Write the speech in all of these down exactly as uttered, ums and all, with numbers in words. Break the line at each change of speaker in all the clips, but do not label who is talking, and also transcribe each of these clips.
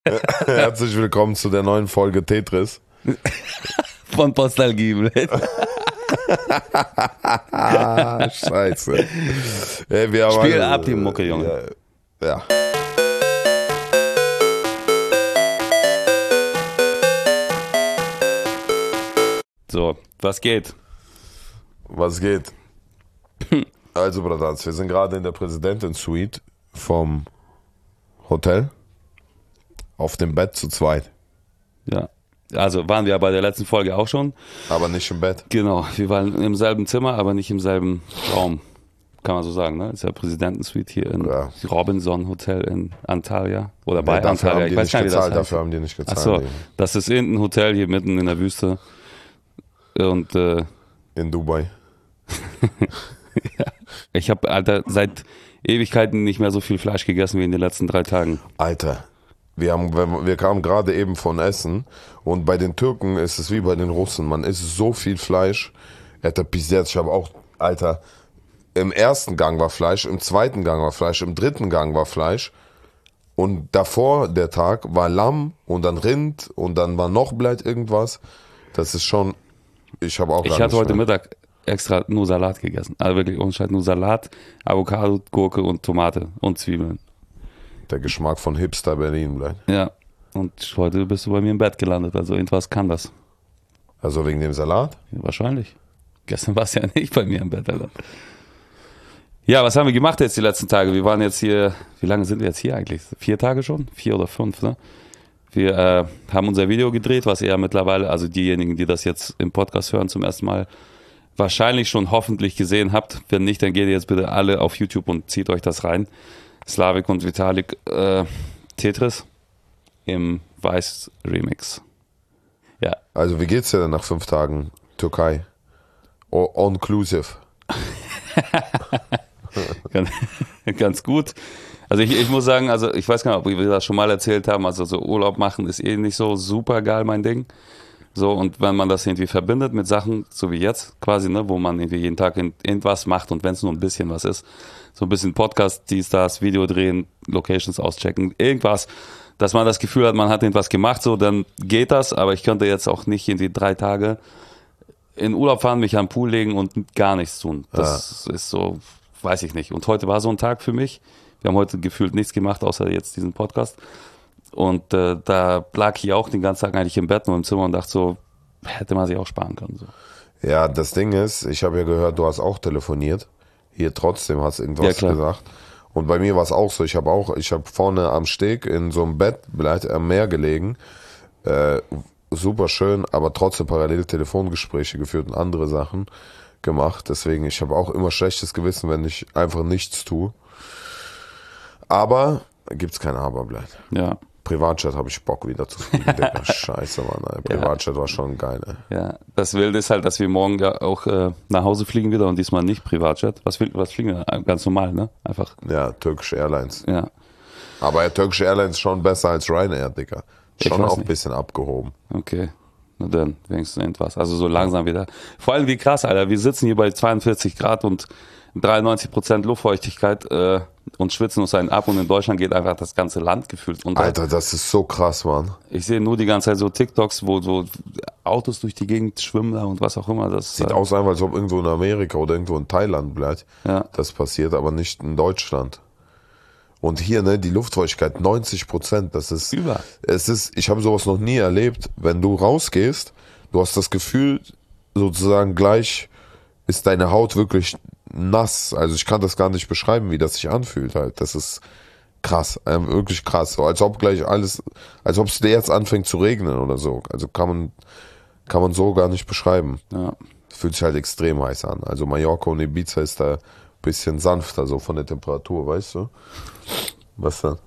Herzlich willkommen zu der neuen Folge Tetris.
Von Postalgie.
Ah, scheiße. Ey, wir haben
Spiel
alle,
ab die Mucke, Junge.
Ja. ja.
So, was geht?
Was geht? Also, Bradaz, wir sind gerade in der Präsidentin-Suite vom Hotel auf dem Bett zu zweit.
Ja, also waren wir bei der letzten Folge auch schon.
Aber nicht im Bett.
Genau, wir waren im selben Zimmer, aber nicht im selben Raum. Kann man so sagen, ne? Ist ja Präsidentensuite hier im
Ja.
Robinson Hotel in Antalya. Oder
Nee,
bei
dafür
Antalya,
haben die
ich weiß
nicht
gar nicht, wie das
gezahlt,
heißt.
dafür haben die nicht gezahlt.
Achso, das ist irgendein Hotel hier mitten in der Wüste. Und äh,
In Dubai.
ja. Ich habe, Alter, seit Ewigkeiten nicht mehr so viel Fleisch gegessen wie in den letzten drei Tagen.
Alter, wir, haben, wir kamen gerade eben von Essen und bei den Türken ist es wie bei den Russen. Man isst so viel Fleisch. Ich habe auch, Alter, im ersten Gang war Fleisch, im zweiten Gang war Fleisch, im dritten Gang war Fleisch. Und davor, der Tag, war Lamm und dann Rind und dann war noch Blatt irgendwas. Das ist schon, ich habe auch
Ich
gar
hatte
nicht
heute
mehr.
Mittag extra nur Salat gegessen. Also wirklich ohne Scheiß, nur Salat, Avocado, Gurke und Tomate und Zwiebeln.
Der Geschmack von Hipster Berlin bleibt.
Ja, und heute bist du bei mir im Bett gelandet. Also irgendwas kann das.
Also wegen dem Salat?
Ja, wahrscheinlich. Gestern warst du ja nicht bei mir im Bett, Alter. Ja, was haben wir gemacht jetzt die letzten Tage? Wir waren jetzt hier, wie lange sind wir jetzt hier eigentlich? Vier Tage schon? Vier oder fünf, ne? Wir äh, haben unser Video gedreht, was ihr ja mittlerweile, also diejenigen, die das jetzt im Podcast hören zum ersten Mal, wahrscheinlich schon hoffentlich gesehen habt. Wenn nicht, dann geht ihr jetzt bitte alle auf YouTube und zieht euch das rein. Slavik und Vitalik äh, Tetris im Weiß Remix. Ja.
Also wie geht's dir denn nach fünf Tagen Türkei? O- All-inclusive.
ganz, ganz gut. Also ich, ich muss sagen, also ich weiß gar nicht, ob wir das schon mal erzählt haben, also so Urlaub machen ist eh nicht so super geil mein Ding. So, und wenn man das irgendwie verbindet mit Sachen, so wie jetzt quasi, ne, wo man irgendwie jeden Tag irgendwas macht und wenn es nur ein bisschen was ist, so ein bisschen Podcast, dies, das, Video drehen, Locations auschecken, irgendwas, dass man das Gefühl hat, man hat irgendwas gemacht, so, dann geht das, aber ich könnte jetzt auch nicht irgendwie drei Tage in Urlaub fahren, mich am Pool legen und gar nichts tun. Das ja. ist so, weiß ich nicht. Und heute war so ein Tag für mich. Wir haben heute gefühlt nichts gemacht, außer jetzt diesen Podcast. Und äh, da lag ich auch den ganzen Tag eigentlich im Bett nur im Zimmer und dachte so, hätte man sich auch sparen können. So.
Ja, das Ding ist, ich habe ja gehört, du hast auch telefoniert. Hier trotzdem hast irgendwas ja, gesagt. Und bei mir war es auch so, ich habe auch, ich habe vorne am Steg in so einem Bett am Meer gelegen. Äh, super schön, aber trotzdem parallel Telefongespräche geführt und andere Sachen gemacht. Deswegen, ich habe auch immer schlechtes Gewissen, wenn ich einfach nichts tue. Aber gibt's kein Aber, bleibt.
Ja.
Privatchat habe ich Bock wieder zu fliegen, Digga. Scheiße, Mann. Ey. Privatchat ja. war schon geil. Ey.
Ja, das Wilde ist halt, dass wir morgen ja auch äh, nach Hause fliegen wieder und diesmal nicht Privatchat. Was, was fliegen wir? Ganz normal, ne? Einfach.
Ja, Turkish Airlines.
Ja.
Aber ja, Turkish Airlines schon besser als Ryanair, Digga. Schon auch ein bisschen abgehoben.
Okay. Na dann, wenigstens irgendwas. Also so langsam wieder. Vor allem wie krass, Alter. Wir sitzen hier bei zweiundvierzig Grad und dreiundneunzig Prozent Luftfeuchtigkeit äh, und schwitzen uns einen ab und in Deutschland geht einfach das ganze Land gefühlt unter.
Alter, das ist so krass, Mann.
Ich sehe nur die ganze Zeit so TikToks, wo so Autos durch die Gegend schwimmen da und was auch immer. Das
sieht
äh,
aus, einfach, als ob irgendwo in Amerika oder irgendwo in Thailand bleibt.
Ja.
Das passiert, aber nicht in Deutschland. Und hier, ne, die Luftfeuchtigkeit, neunzig Prozent, das ist,
Über.
es ist, ich habe sowas noch nie erlebt. Wenn du rausgehst, du hast das Gefühl, sozusagen gleich ist deine Haut wirklich nass. Also ich kann das gar nicht beschreiben, wie das sich anfühlt halt. Das ist krass, ähm, wirklich krass. So, als ob gleich alles, als ob es dir jetzt anfängt zu regnen oder so. Also kann man, kann man so gar nicht beschreiben.
Ja.
Fühlt sich halt extrem heiß an. Also Mallorca und Ibiza ist da bisschen sanfter, so von der Temperatur, weißt du? Was dann?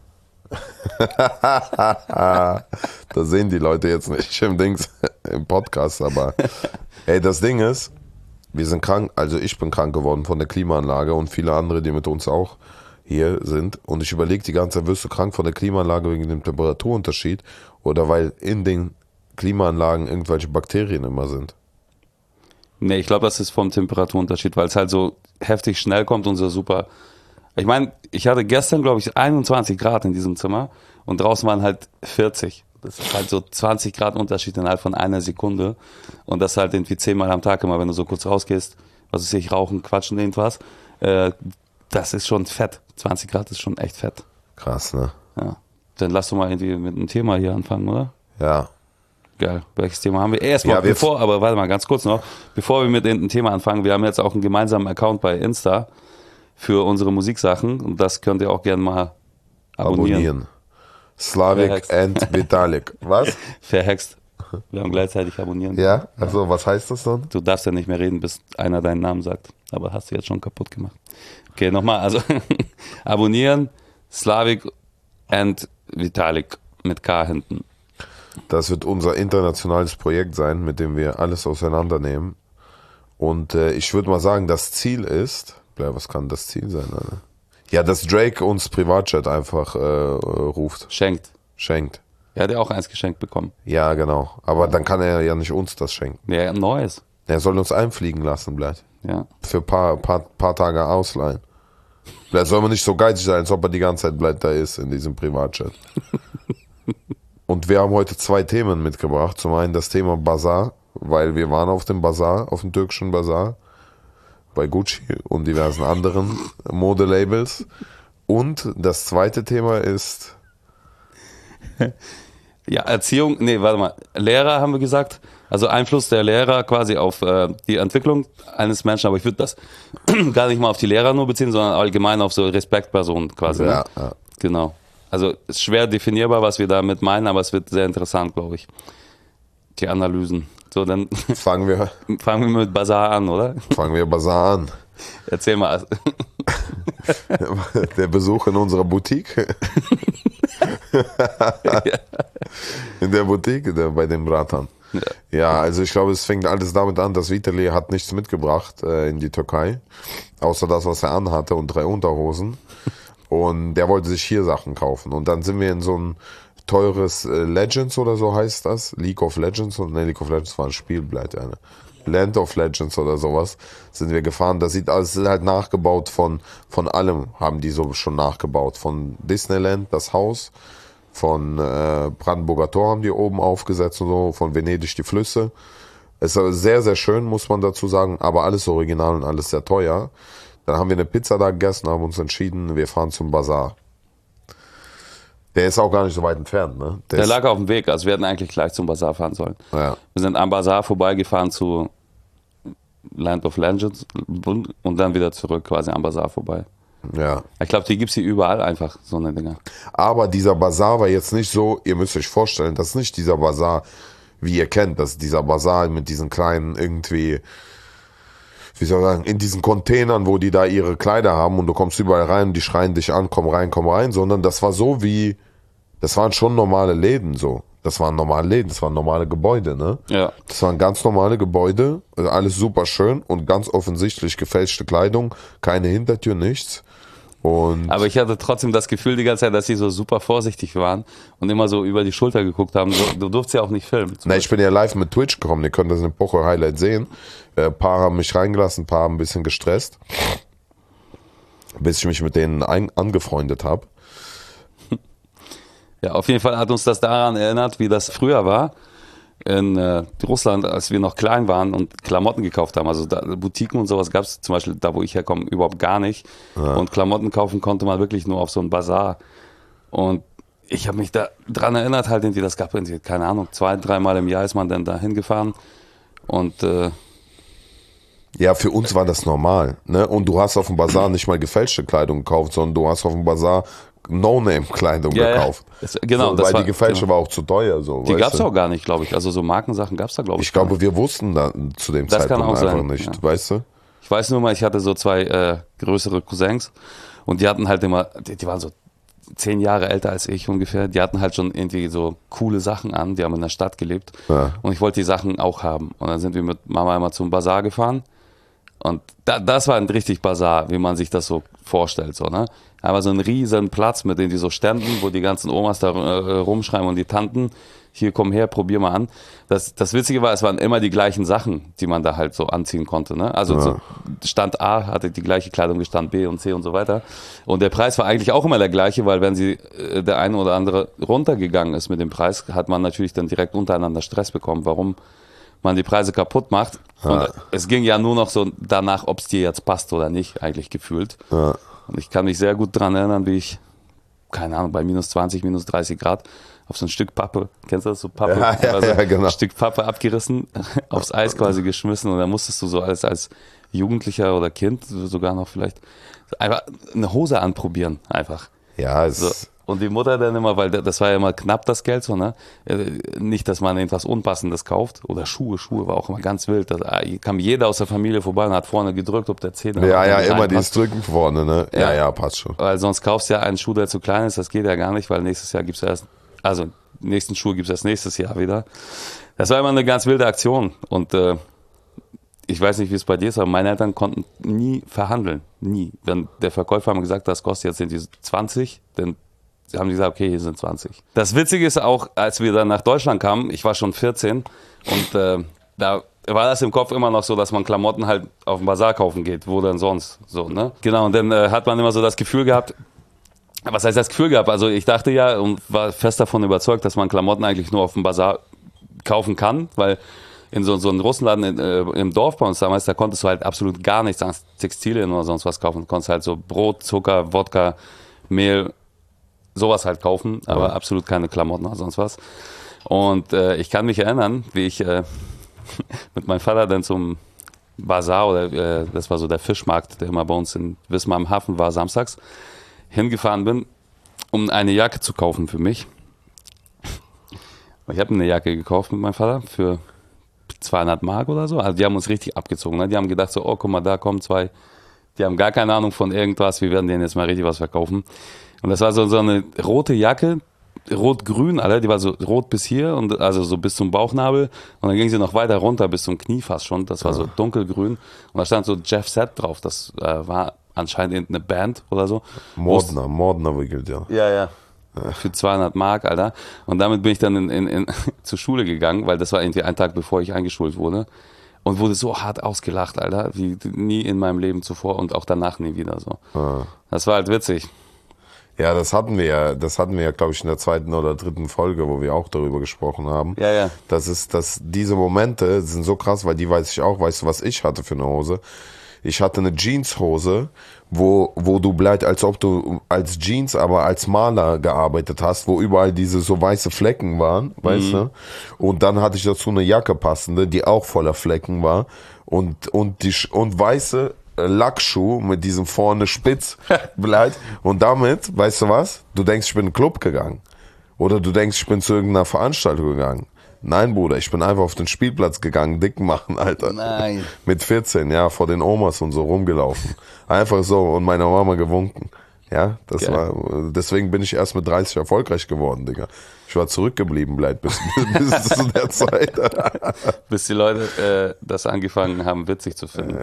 Das sehen die Leute jetzt nicht im Dings, im Podcast, aber ey, das Ding ist, wir sind krank, also ich bin krank geworden von der Klimaanlage und viele andere, die mit uns auch hier sind. Und ich überlege die ganze Zeit, wirst du krank von der Klimaanlage wegen dem Temperaturunterschied oder weil in den Klimaanlagen irgendwelche Bakterien immer sind?
Nee, ich glaube, das ist vom Temperaturunterschied, weil es halt so heftig schnell kommt und so super Ich meine, ich hatte gestern, glaube ich, einundzwanzig Grad in diesem Zimmer und draußen waren halt vierzig. Das ist halt so zwanzig Grad Unterschied innerhalb von einer Sekunde. Und das halt irgendwie zehnmal am Tag immer, wenn du so kurz rausgehst, was weiß ich, rauchen, quatschen, irgendwas. Äh, das ist schon fett. zwanzig Grad ist schon echt fett.
Krass, ne?
Ja. Dann lass doch mal irgendwie mit einem Thema hier anfangen, oder?
Ja.
Geil. Welches Thema haben wir? Erstmal,
Ja, wir
bevor, aber warte mal, ganz kurz noch, bevor wir mit dem Thema anfangen, wir haben jetzt auch einen gemeinsamen Account bei Insta für unsere Musiksachen und das könnt ihr auch gerne mal abonnieren. Abonnieren.
Slavik
Verhext.
and Vitalik. Was?
Verhext. Wir haben gleichzeitig abonnieren.
Ja? Also, was heißt das dann?
Du darfst ja nicht mehr reden, bis einer deinen Namen sagt. Aber hast du jetzt schon kaputt gemacht. Okay, nochmal. Also, abonnieren, Slavik and Vitalik mit K hinten.
Das wird unser internationales Projekt sein, mit dem wir alles auseinandernehmen. Und äh, ich würde mal sagen, das Ziel ist, was kann das Ziel sein, Alter? Ja, dass Drake uns Privatjet einfach äh, ruft.
Schenkt.
Schenkt.
Er hat ja auch eins geschenkt bekommen.
Ja, genau. Aber dann kann er ja nicht uns das schenken.
Ja, ein neues.
Er soll uns einfliegen lassen, bleibt.
Ja.
Für ein paar, paar, paar Tage ausleihen. Vielleicht soll man nicht so geizig sein, als ob er die ganze Zeit bleibt da ist in diesem Privatjet. Und wir haben heute zwei Themen mitgebracht. Zum einen das Thema Bazar, weil wir waren auf dem Bazar, auf dem türkischen Bazar, bei Gucci und diversen anderen Modelabels. Und das zweite Thema ist...
Ja, Erziehung, nee, warte mal, Lehrer haben wir gesagt, also Einfluss der Lehrer quasi auf äh, die Entwicklung eines Menschen, aber ich würde das gar nicht mal auf die Lehrer nur beziehen, sondern allgemein auf so Respektpersonen quasi.
Ja,
ne?
ja.
Genau. Also ist schwer definierbar, was wir damit meinen, aber es wird sehr interessant, glaube ich. Die Analysen. So, dann
Fangen wir,
fangen wir mit Bazar an, oder?
fangen wir Bazar an.
Erzähl mal.
Der Besuch in unserer Boutique. In der Boutique, der, bei dem Bratan. Ja. ja, also ich glaube, es fängt alles damit an, dass Vitali hat nichts mitgebracht äh, in die Türkei, außer das, was er anhatte und drei Unterhosen. Und der wollte sich hier Sachen kaufen. Und dann sind wir in so ein teures äh, Legends oder so heißt das. League of Legends. Und ne, League of Legends war ein Spiel, bleibt eine. Land of Legends oder sowas sind wir gefahren. Das sieht alles halt nachgebaut von, von allem, haben die so schon nachgebaut. Von Disneyland, das Haus, von äh, Brandenburger Tor haben die oben aufgesetzt und so, von Venedig die Flüsse. Es ist sehr, sehr schön, muss man dazu sagen, aber alles original und alles sehr teuer. Dann haben wir eine Pizza da gegessen, haben uns entschieden, wir fahren zum Bazar. Der ist auch gar nicht so weit entfernt, ne? Der,
Der lag auf dem Weg, also wir hätten eigentlich gleich zum Bazar fahren sollen.
Ja.
Wir sind am Bazar vorbeigefahren zu Land of Legends und dann wieder zurück quasi am Bazar vorbei.
Ja.
Ich glaube, die gibt's hier überall einfach, so eine Dinger.
Aber dieser Bazar war jetzt nicht so, ihr müsst euch vorstellen, das ist nicht dieser Bazar, wie ihr kennt, das ist dieser Bazar mit diesen kleinen irgendwie, wie soll ich sagen, in diesen Containern, wo die da ihre Kleider haben und du kommst überall rein und die schreien dich an, komm rein, komm rein, sondern das war so wie, das waren schon normale Läden so. Das waren normale Läden, das waren normale Gebäude, ne?
Ja.
Das waren ganz normale Gebäude, alles super schön und ganz offensichtlich gefälschte Kleidung, keine Hintertür, nichts. Und
Aber ich hatte trotzdem das Gefühl die ganze Zeit, dass sie so super vorsichtig waren und immer so über die Schulter geguckt haben. So, du durftest ja auch nicht filmen.
Na, ich bin ja live mit Twitch gekommen, ihr könnt das in der Pocho Highlight sehen. Ein äh, paar haben mich reingelassen, ein paar haben ein bisschen gestresst, bis ich mich mit denen ein angefreundet habe.
Ja, auf jeden Fall hat uns das daran erinnert, wie das früher war in äh, Russland, als wir noch klein waren und Klamotten gekauft haben. Also da, Boutiquen und sowas gab es zum Beispiel, da wo ich herkomme, überhaupt gar nicht. Ja. Und Klamotten kaufen konnte man wirklich nur auf so einem Bazar. Und ich habe mich da dran erinnert, halt irgendwie, das gab irgendwie, keine Ahnung, zwei, dreimal im Jahr ist man dann da hingefahren. Und äh,
ja, für uns war das normal, ne? Und du hast auf dem Bazar nicht mal gefälschte Kleidung gekauft, sondern du hast auf dem Bazar No-Name-Kleidung
ja,
gekauft.
Ja. Das, genau,
so,
das
weil
war,
die gefälschte
genau.
war auch zu teuer. So,
die gab es auch gar nicht, glaube ich. Also so Markensachen gab es da, glaube ich.
Ich glaube, wir wussten da zu dem
das
Zeitpunkt einfach
sein.
nicht,
Ja.
weißt du?
Ich weiß nur mal, ich hatte so zwei äh, größere Cousins und die hatten halt immer, die, die waren so zehn Jahre älter als ich ungefähr, die hatten halt schon irgendwie so coole Sachen an, die haben in der Stadt gelebt
Ja.
und ich wollte die Sachen auch haben. Und dann sind wir mit Mama immer zum Bazar gefahren und da, das war ein richtig Bazar, wie man sich das so vorstellt, so, ne? Aber so ein riesen Platz mit den die so Ständen, wo die ganzen Omas da äh, rumschreiben und die Tanten, hier komm her, probier mal an. Das, das Witzige war, es waren immer die gleichen Sachen, die man da halt so anziehen konnte. Ne? Also
Ja.
so Stand A hatte die gleiche Kleidung wie Stand B und C und so weiter. Und der Preis war eigentlich auch immer der gleiche, weil wenn sie äh, der eine oder andere runtergegangen ist mit dem Preis, hat man natürlich dann direkt untereinander Stress bekommen, warum man die Preise kaputt macht. Und
Ja.
es ging ja nur noch so danach, ob es dir jetzt passt oder nicht, eigentlich gefühlt.
Ja.
Und ich kann mich sehr gut daran erinnern, wie ich, keine Ahnung, bei minus zwanzig, minus dreißig Grad auf so ein Stück Pappe, kennst du das, so Pappe?
Ja, ja,
also
ja, genau.
Ein Stück Pappe abgerissen, aufs Eis quasi geschmissen und dann musstest du so als, als Jugendlicher oder Kind sogar noch vielleicht einfach eine Hose anprobieren, einfach.
Ja, es
So. Und die Mutter dann immer, weil das war ja immer knapp das Geld so, ne? Nicht, dass man irgendwas Unpassendes kauft. Oder Schuhe, Schuhe war auch immer ganz wild. Da kam jeder aus der Familie vorbei und hat vorne gedrückt, ob der Zehner
ja, ja,
nicht
immer
reinpasst.
dieses Drücken vorne, ne? Ja,
Ja.
ja, passt schon.
Weil sonst kaufst du ja einen Schuh, der zu klein ist. Das geht ja gar nicht, weil nächstes Jahr gibt's ja erst, also nächsten Schuh gibt's erst nächstes Jahr wieder. Das war immer eine ganz wilde Aktion. Und äh, ich weiß nicht, wie es bei dir ist, aber meine Eltern konnten nie verhandeln. Nie. Wenn der Verkäufer haben gesagt, das kostet jetzt sind die zwanzig, dann haben die gesagt, okay, hier sind zwanzig. Das Witzige ist auch, als wir dann nach Deutschland kamen, ich war schon vierzehn und äh, da war das im Kopf immer noch so, dass man Klamotten halt auf dem Bazar kaufen geht, wo denn sonst, so, ne? Genau, und dann äh, hat man immer so das Gefühl gehabt, was heißt das Gefühl gehabt? Also ich dachte ja und war fest davon überzeugt, dass man Klamotten eigentlich nur auf dem Bazar kaufen kann, weil in so, so einem Russenladen in, äh, im Dorf bei uns damals, da konntest du halt absolut gar nichts an Textilien oder sonst was kaufen. Du konntest halt so Brot, Zucker, Wodka, Mehl, sowas halt kaufen, aber
Ja.
absolut keine Klamotten oder sonst was. Und äh, ich kann mich erinnern, wie ich äh, mit meinem Vater dann zum Bazar, oder äh, das war so der Fischmarkt, der immer bei uns in Wismar am Hafen war, samstags, hingefahren bin, um eine Jacke zu kaufen für mich. Ich habe eine Jacke gekauft mit meinem Vater für zweihundert Mark oder so. Also die haben uns richtig abgezogen. Ne? Die haben gedacht so, oh, guck mal, da kommen zwei, die haben gar keine Ahnung von irgendwas, wir werden denen jetzt mal richtig was verkaufen. Und das war so, so eine rote Jacke, rot-grün, alle, die war so rot bis hier, und also so bis zum Bauchnabel. Und dann ging sie noch weiter runter bis zum Knie fast schon. Das war so dunkelgrün. Und da stand so Jeff Set drauf. Das äh, war anscheinend irgendeine Band oder so.
Mordner, Mordner wickelt, ja.
Ja, ja. Für zweihundert Mark, Alter. Und damit bin ich dann in, in, in, zur Schule gegangen, weil das war irgendwie ein Tag, bevor ich eingeschult wurde. Und wurde so hart ausgelacht, Alter, wie nie in meinem Leben zuvor und auch danach nie wieder so.
Ah.
Das war halt witzig.
Ja, das hatten wir ja, das hatten wir ja, glaube ich, in der zweiten oder dritten Folge, wo wir auch darüber gesprochen haben.
Ja, ja.
Das ist, dass diese Momente sind so krass, weil die weiß ich auch. Weißt du, was ich hatte für eine Hose? Ich hatte eine Jeanshose, wo, wo du bleibst, als ob du als Jeans, aber als Maler gearbeitet hast, wo überall diese so weiße Flecken waren, weißt du? Und dann hatte ich dazu eine Jacke passende, die auch voller Flecken war, und, und die, Sch- und weiße Lackschuh mit diesem vorne spitz bleibt. Und damit, weißt du was? Du denkst, ich bin in den Club gegangen. Oder du denkst, ich bin zu irgendeiner Veranstaltung gegangen. Nein, Bruder, ich bin einfach auf den Spielplatz gegangen, dick machen, Alter.
Nein.
Mit vierzehn, ja, vor den Omas und so rumgelaufen. Einfach so und meiner Mama gewunken. Ja, das
Geil.
war, deswegen bin ich erst mit dreißig erfolgreich geworden, Digga. Ich war zurückgeblieben, bleibt bis, bis zu der Zeit.
Bis die Leute äh, das angefangen haben, witzig zu finden.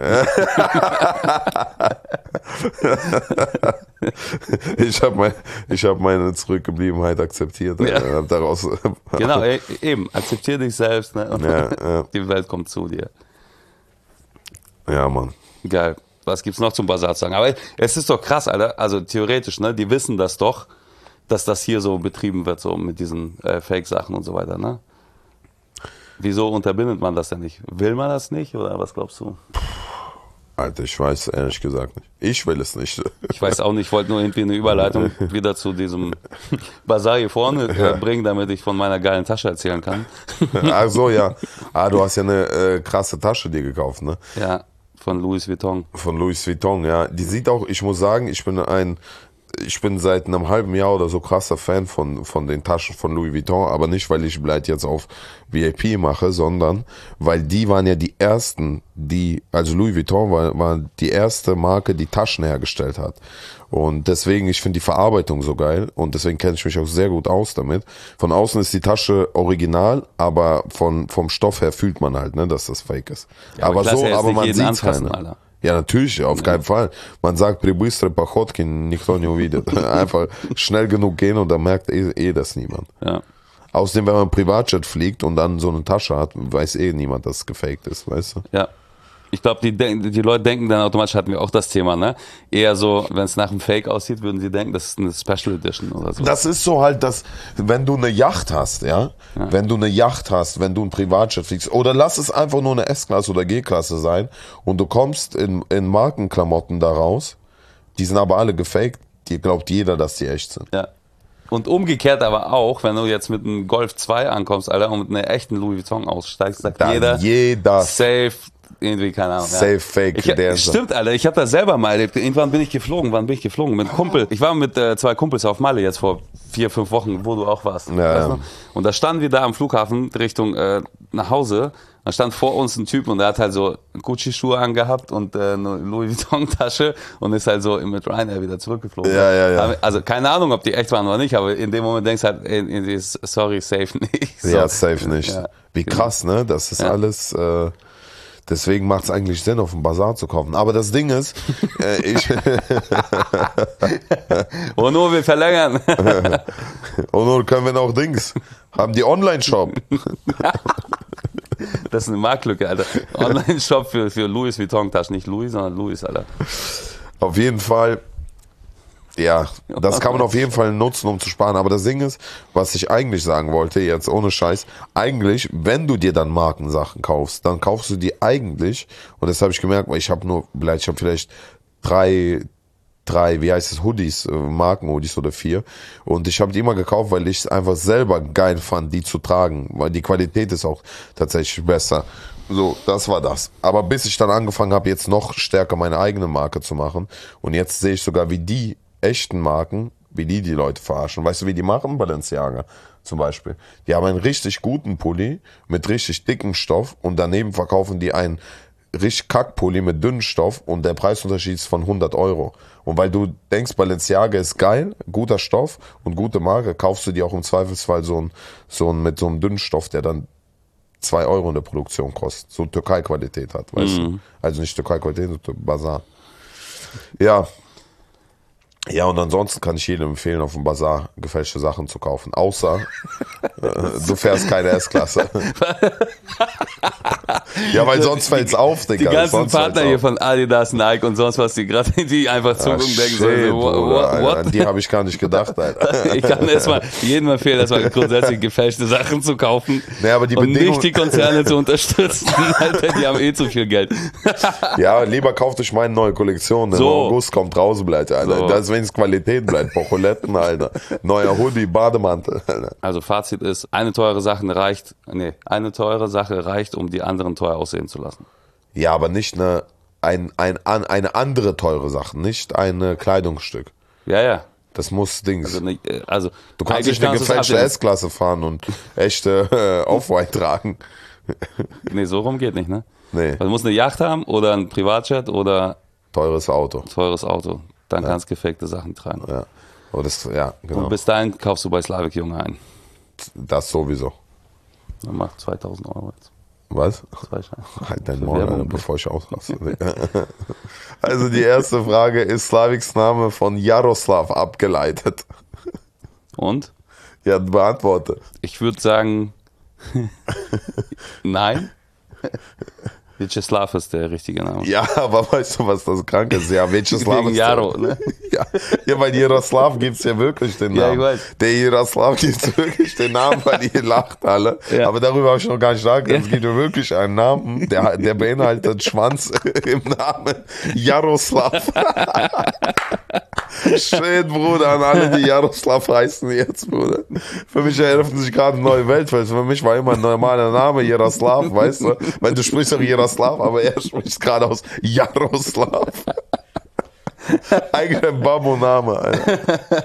Ich habe mein, ich hab meine Zurückgebliebenheit akzeptiert.
Ja.
Hab daraus,
Genau, e- eben. Akzeptier dich selbst, ne? Und
Ja, ja.
die Welt kommt zu dir.
Ja, Mann.
Geil. Was gibt's noch zum Bazar zu sagen? Aber es ist doch krass, Alter. Also theoretisch, ne? Die wissen das doch, dass das hier so betrieben wird, so mit diesen äh, Fake-Sachen und so weiter, ne? Wieso unterbindet man das denn nicht? Will man das nicht oder was glaubst du?
Alter, ich weiß ehrlich gesagt nicht. Ich will es nicht.
Ich weiß auch nicht, ich wollte nur irgendwie eine Überleitung wieder zu diesem Bazar hier vorne äh, bringen, damit ich von meiner geilen Tasche erzählen kann.
Ach so, ja. Ah, du hast ja eine äh, krasse Tasche dir gekauft, ne?
Ja, von Louis Vuitton.
Von Louis Vuitton, ja. Die sieht auch, ich muss sagen, ich bin ein, ich bin seit einem halben Jahr oder so krasser Fan von, von den Taschen von Louis Vuitton, aber nicht, weil ich vielleicht jetzt auf V I P mache, sondern weil die waren ja die ersten, die, also Louis Vuitton war, war die erste Marke, die Taschen hergestellt hat. Und deswegen, ich finde die Verarbeitung so geil und deswegen kenne ich mich auch sehr gut aus damit. Von außen ist die Tasche original, aber von, vom Stoff her fühlt man halt, ne, dass das fake ist.
Ja, aber
aber
ich lass
so,
ja jetzt
aber
nicht
man
jeden
sieht's
anfassen,
keine.
Alter.
Ja, natürlich, auf keinen Fall. Man sagt, при быстрой походке никто не увидит. Einfach schnell genug gehen und dann merkt eh, eh das niemand.
Ja.
Außerdem, wenn man ein Privatjet fliegt und dann so eine Tasche hat, weiß eh niemand, dass es gefaked ist, weißt du?
Ja. Ich glaube, die, die Leute denken dann automatisch, hatten wir auch das Thema, ne? Eher so, wenn es nach einem Fake aussieht, würden sie denken, das ist eine Special Edition oder so.
Das ist so halt, dass, wenn du eine Yacht hast, ja?
Ja.
Wenn du eine Yacht hast, wenn du ein Privatjet fliegst, oder lass es einfach nur eine S-Klasse oder G-Klasse sein und du kommst in, in Markenklamotten da raus, die sind aber alle gefaked, dir glaubt jeder, dass die echt sind.
Ja. Und umgekehrt aber auch, wenn du jetzt mit einem Golf zwei ankommst, Alter, und mit einer echten Louis Vuitton aussteigst, sagt
Dann
jeder,
jeder
safe, irgendwie, keine Ahnung.
Safe
ja.
Fake.
Ich,
der ist
stimmt, Alter, ich habe das selber mal erlebt. Irgendwann bin ich geflogen. Wann bin ich geflogen? Mit einem Kumpel. Ich war mit äh, zwei Kumpels auf Malle jetzt vor vier, fünf Wochen, wo du auch warst.
Ja,
weißt du?
ja.
Und da standen wir da am Flughafen Richtung äh, nach Hause. Da stand vor uns ein Typ und der hat halt so Gucci-Schuhe angehabt und äh, eine Louis Vuitton-Tasche und ist halt so mit Ryanair wieder zurückgeflogen.
Ja, ja, ja.
Also keine Ahnung, ob die echt waren oder nicht, aber in dem Moment denkst du halt, ey, ey, sorry, safe nicht. So.
Ja, safe nicht.
Ja.
Wie krass, ne? Das ist
Ja.
alles... Äh, Deswegen macht es eigentlich Sinn, auf dem Bazar zu kaufen. Aber das Ding ist, äh, ich
Und nur wir verlängern.
und nun können wir noch Dings, haben die Online-Shop.
Das ist eine Marktlücke, Alter. Online-Shop für, für Louis Vuitton-Taschen. Nicht Louis, sondern Louis, Alter.
Auf jeden Fall, ja, das kann man auf jeden Fall nutzen, um zu sparen. Aber das Ding ist, was ich eigentlich sagen wollte, jetzt ohne Scheiß, eigentlich, wenn du dir dann Markensachen kaufst, dann kaufst du die eigentlich, und das habe ich gemerkt, weil ich habe nur, ich habe vielleicht drei, drei, wie heißt es, Hoodies, äh, Marken-Hoodies oder vier. Und ich habe die immer gekauft, weil ich es einfach selber geil fand, die zu tragen. Weil die Qualität ist auch tatsächlich besser. So, das war das. Aber bis ich dann angefangen habe, jetzt noch stärker meine eigene Marke zu machen. Und jetzt sehe ich sogar, wie die echten Marken, wie die die Leute verarschen. Weißt du, wie die machen? Balenciaga zum Beispiel. Die haben einen richtig guten Pulli mit richtig dicken Stoff und daneben verkaufen die einen richtig Kackpulli mit dünnem Stoff und der Preisunterschied ist von hundert Euro. Und weil du denkst, Balenciaga ist geil, guter Stoff und gute Marke, kaufst du dir auch im Zweifelsfall so ein, so ein mit so einem dünnen Stoff, der dann zwei Euro in der Produktion kostet. So Türkei-Qualität hat, weißt
Mhm.
du? Also nicht Türkei-Qualität, sondern Bazar. Ja. Ja, und ansonsten kann ich jedem empfehlen, auf dem Bazar gefälschte Sachen zu kaufen. Außer äh, du fährst keine S-Klasse. Ja, weil sonst fällt's auf, Digga.
Die ganzen
sonst
Partner
fällt's
hier
auf.
von Adidas, Nike und sonst was, die gerade die einfach zugucken und denken, so,
Shit,
so, what,
Bruder,
what,
Alter,
what?
an die habe ich gar nicht gedacht, Alter.
Ich kann erstmal jedem empfehlen, erstmal grundsätzlich gefälschte Sachen zu kaufen
Nee, aber die
und
Bedingung-
nicht die Konzerne zu unterstützen. Alter, die haben eh zu viel Geld.
Ja, lieber kauft euch meine neue Kollektion.
So.
Im August kommt raus, bleibt, Alter.
So.
Das ist wenigstens Qualität bleibt. Pocholetten, Alter. Neuer Hoodie, Bademantel, Alter.
Also Fazit ist, eine teure Sache reicht, nee, eine teure Sache reicht, um die anderen teuer aussehen zu lassen.
Ja, aber nicht eine, ein, ein, an- eine andere teure Sache, nicht ein äh, Kleidungsstück.
Ja, ja.
Das muss Dings.
Also, ne, äh, also
Du kannst
eigentlich
nicht eine
kannst du es
gefälschte
absehen.
S-Klasse fahren und echte äh, Off-White tragen.
Nee, so rum geht nicht, ne?
Nee,
Also du musst eine Yacht haben oder ein Privatjet oder
teures Auto.
ein teures Auto. Dann kannst du gefakte Sachen tragen.
Ja, aber das, ja, genau.
Und bis dahin kaufst du bei Slavik Junge ein.
Das sowieso.
Dann macht zweitausend Euro jetzt.
Was?
Zwei Scheine.
Halt dein
Für
Maul,
Werbung.
Alter, bevor ich ausraste. Also die erste Frage, ist Slaviks Name von Jaroslav abgeleitet?
Und?
Ja, beantworte.
Ich würde sagen, nein. Vyacheslav ist der richtige Name.
Ja, aber weißt du, was das Kranke ist? Ja, Vyacheslav
Wegen
ist
Jaro,
der,
ne?
ja, ja, weil Jaroslav gibt's ja wirklich den
Ja,
Namen.
ich weiß.
Der Jaroslav gibt's wirklich den Namen, weil ihr lacht alle.
Ja.
Aber darüber habe ich noch gar nicht nachgedacht. Es gibt ja wirklich einen Namen, der, der beinhaltet Schwanz im Namen. Jaroslav. Shit, Bruder, an alle, die Jaroslav heißen jetzt, Bruder. Für mich eröffnet sich gerade eine neue Welt, weil für mich war immer ein normaler Name Jaroslav, weißt du? Weil du sprichst auch Jaroslav, aber er spricht gerade aus Jaroslav. Eigentlich ein Babu-Name, Alter.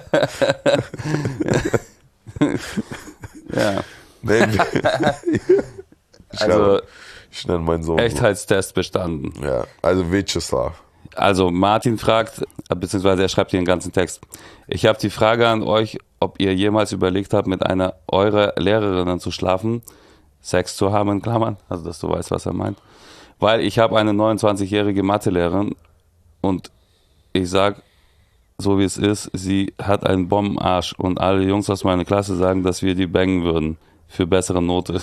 Ja.
Nee, ich,
Also,
nenne, ich nenne meinen Sohn.
Echtheitstest bestanden.
So. Ja, also Vyacheslav.
Also Martin fragt, beziehungsweise er schreibt hier den ganzen Text. Ich habe die Frage an euch, ob ihr jemals überlegt habt, mit einer eurer Lehrerinnen zu schlafen, Sex zu haben in Klammern, also dass du weißt, was er meint. Weil ich habe eine neunundzwanzigjährige Mathelehrerin und ich sag, so wie es ist, sie hat einen Bombenarsch und alle Jungs aus meiner Klasse sagen, dass wir die bangen würden für bessere Note.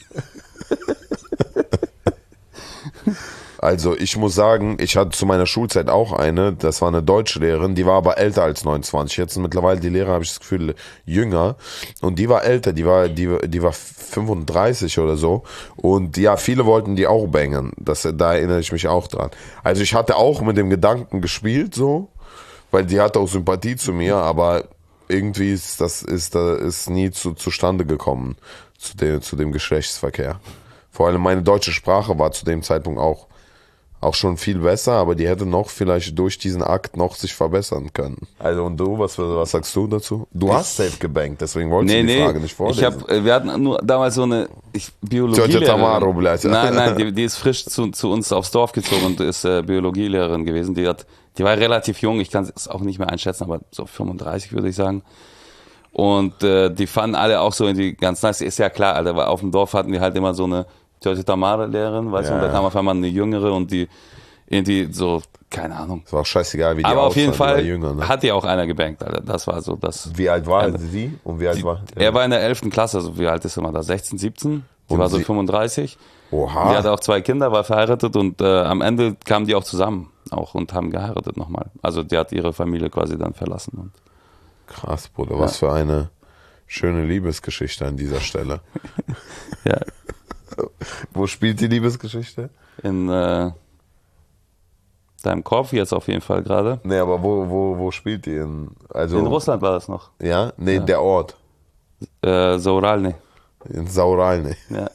Also ich muss sagen, ich hatte zu meiner Schulzeit auch eine, das war eine Deutschlehrerin, die war aber älter als neunundzwanzig. Jetzt sind mittlerweile die Lehrer, habe ich das Gefühl, jünger. Und die war älter, die war, die, die war fünfunddreißig oder so. Und ja, viele wollten die auch bangen. Das, da erinnere ich mich auch dran. Also ich hatte auch mit dem Gedanken gespielt, so, weil die hatte auch Sympathie zu mir, aber irgendwie ist das ist, das ist nie zu, zustande gekommen, zu dem, zu dem Geschlechtsverkehr. Vor allem meine deutsche Sprache war zu dem Zeitpunkt auch Auch schon viel besser, aber die hätte noch vielleicht durch diesen Akt noch sich verbessern können. Also und du, was, was sagst du dazu? Du hast safe gebankt, deswegen wollte
nee,
ich die
nee,
Frage nicht vorlesen.
Ich hab, wir hatten nur damals so eine ich, Biologielehrerin.
Tamaro,
nein, nein, die, die ist frisch zu, zu uns aufs Dorf gezogen und ist äh, Biologielehrerin gewesen. Die hat, die war relativ jung, ich kann es auch nicht mehr einschätzen, aber so fünfunddreißig würde ich sagen. Und äh, die fanden alle auch so irgendwie ganz nice. Ist ja klar, Alter, weil auf dem Dorf hatten wir halt immer so eine Tante Tamara-Lehrerin, weißt
Ja.
du, und da kam auf einmal eine jüngere und die irgendwie so, keine Ahnung.
Es war auch scheißegal, wie die
Aber auf jeden
aussahen, die war
Fall
jünger, ne?
hat die auch einer gebankt, Alter. Das war so das.
Wie alt war
Ja,
sie und wie alt
die,
war
Er war in der elften Klasse, also wie alt ist er mal da? sechzehn, siebzehn? Die
Und
war so
sie-
fünfunddreißig.
Oha.
Die hatte auch zwei Kinder, war verheiratet und äh, am Ende kamen die auch zusammen auch und haben geheiratet nochmal. Also die hat ihre Familie quasi dann verlassen. Und
Krass, Bruder, was für eine schöne Liebesgeschichte an dieser Stelle.
ja,
Wo spielt die Liebesgeschichte?
in äh, deinem Kopf jetzt auf jeden Fall gerade.
Nee, aber wo, wo, wo spielt die? In, also,
In Russland war das noch.
Ja? Nee, der Ort.
Äh, Zauralny.
In Sauralny.
Ja.